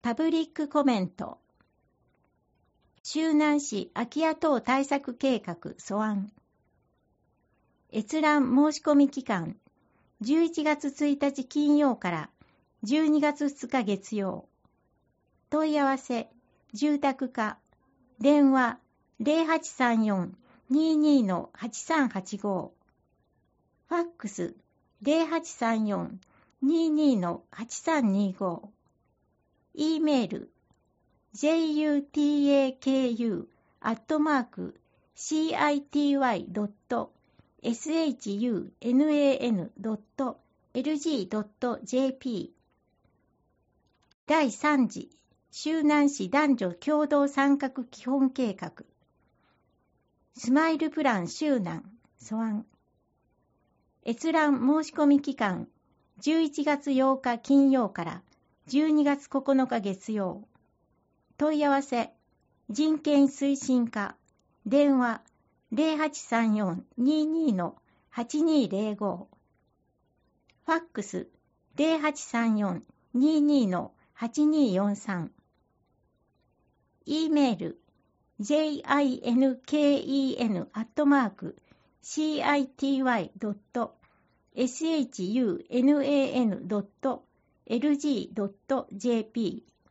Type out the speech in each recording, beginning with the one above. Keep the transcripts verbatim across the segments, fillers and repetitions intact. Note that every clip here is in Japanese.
パブリックコメント。周南市空き家等対策計画素案。閲覧申し込み期間じゅういちがつついたち金曜からじゅうにがつふつか月曜。問い合わせ住宅課電話 ゼロはちさんよん にーにー はちさんはちご。ファックス ゼロはちさんよん にーにー はちさんにーご。E メール ジェイユーティーエーケーユー アットマーク シーアイティーワイ ドット エスエイチユーエヌエーエヌ ドット エルジー ドット ジェーピー。 だいさん次周南市男女共同参画基本計画スマイルプラン周南素案。閲覧申し込み期間じゅういちがつようか金曜からじゅうにがつここのか月曜。問い合わせ人権推進課電話 ゼロはちさんよん にーにー はちにーゼロご。ファックス ゼロはちさんよん にーにー はちにーよんさん。E メール ジェイアイエヌケーイーエヌ アットマーク シーアイティーワイ ドット エスエイチユーエヌエーエヌ ドット エルジー ドット ジェーピー。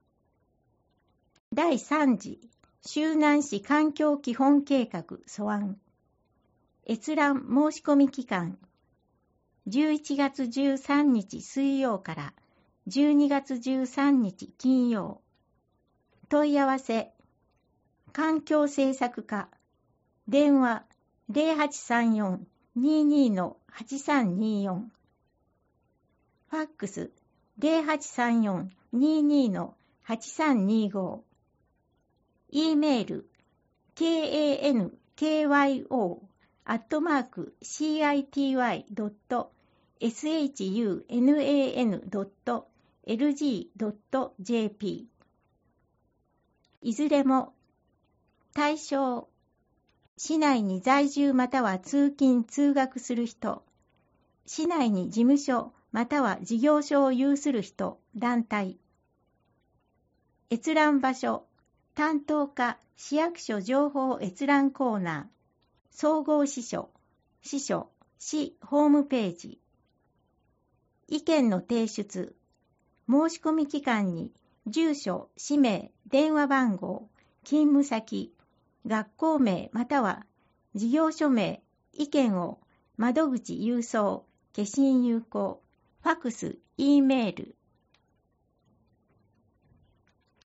だいさん次周南市環境基本計画素案。閲覧申し込み期間じゅういちがつじゅうさんにち水曜からじゅうにがつじゅうさんにち金曜。問い合わせ環境政策課電話 ゼロはちさんよん にーにー はちさんにーよん。ファックスゼロはちさんよん にーにー はちさんにーご。E メール ケーエーエヌケーワイオー アットマーク シーアイティーワイ ドット エスエイチユーエヌエーエヌ ドット エルジー ドット ジェーピー。 いずれも対象市内に在住または通勤通学する人、市内に事務所または事業所を有する人、団体。閲覧場所担当課市役所情報閲覧コーナー総合支所支所市ホームページ。意見の提出申し込み期間に住所、氏名、電話番号、勤務先、学校名または事業所名、意見を窓口郵送、消印有効、ファクス、E メール、